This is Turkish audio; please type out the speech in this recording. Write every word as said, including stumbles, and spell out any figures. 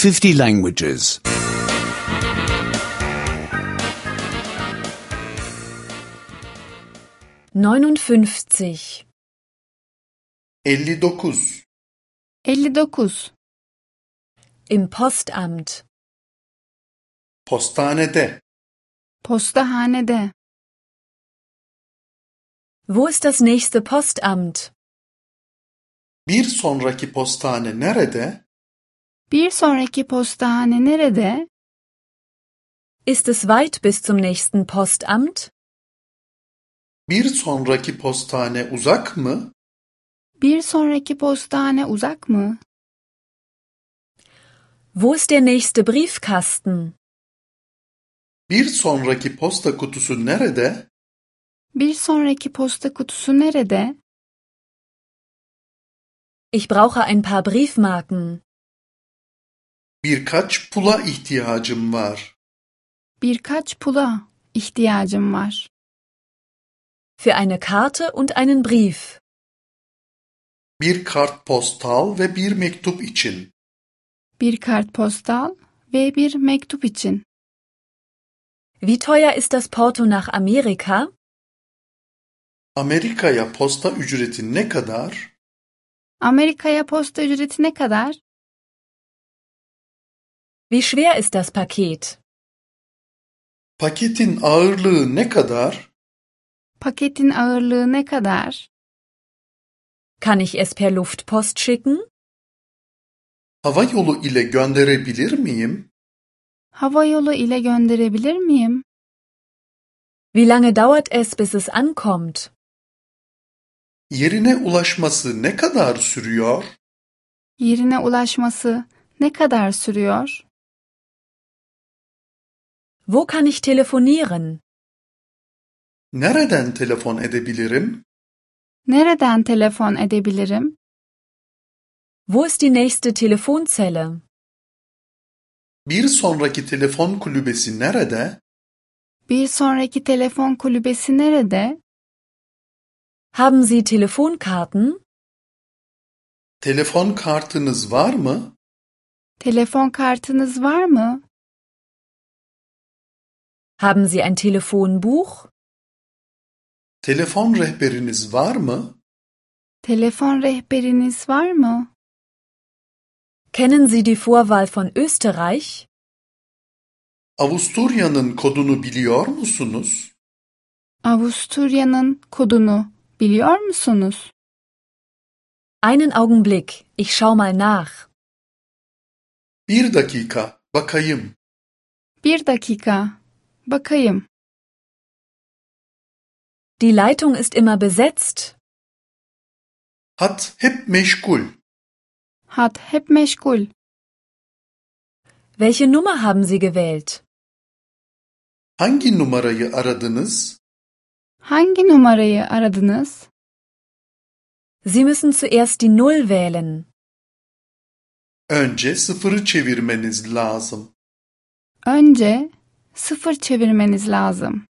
fifty languages. neunundfünfzig, elli dokuz. elli dokuz. im Postamt, Postanede. Postahanede. wo ist das nächste Postamt? Bir sonraki postane nerede? Bir sonraki postahane nerede? Ist es weit bis zum nächsten Postamt? Bir sonraki postane uzak mı? Bir sonraki postahane uzak mı? Wo ist der nächste Briefkasten? Bir sonraki posta kutusu nerede? Bir sonraki posta kutusu nerede? Ich brauche ein paar Briefmarken. Birkaç pula ihtiyacım var. Birkaç pula ihtiyacım var. Für eine Karte und einen Brief. Bir kartpostal ve bir mektup için. Bir kartpostal ve bir mektup için. Wie teuer ist das Porto nach Amerika? Amerika'ya posta ücreti ne kadar? Amerika'ya posta ücreti ne kadar? Wie schwer ist das Paket? Paketin ağırlığı ne kadar? Paketin ağırlığı ne kadar? Kann ich es per Luftpost schicken? Hava yolu ile gönderebilir miyim? Hava yolu ile gönderebilir miyim? Wie lange dauert es, bis es ankommt? Yerine ulaşması ne kadar sürüyor? Yerine ulaşması ne kadar sürüyor? Wo kann ich telefonieren? Nereden telefon edebilirim? Nereden telefon edebilirim? Wo ist die nächste Telefonzelle? Bir sonraki telefon kulübesi nerede? Bir sonraki telefon kulübesi nerede? Haben Sie Telefonkarten? Telefon kartınız var mı? Telefon kartınız var mı? Haben Sie ein Telefonbuch? Telefon rehberiniz var mı? Telefon rehberiniz var mı? Kennen Sie die Vorwahl von Österreich? Avusturya'nın kodunu biliyor musunuz? Avusturya'nın kodunu biliyor musunuz? Einen Augenblick, ich schau mal nach. Bir dakika, bakayım. Bir dakika, bakayım. Die Leitung ist immer besetzt. Hat hep meşgul. Hat hep meşgul. Welche Nummer haben Sie gewählt? Hangi numarayı aradınız? Hangi numarayı aradınız? Sie müssen zuerst die Null wählen. Önce sıfırı çevirmeniz lazım. Önce sıfır çevirmeniz lazım.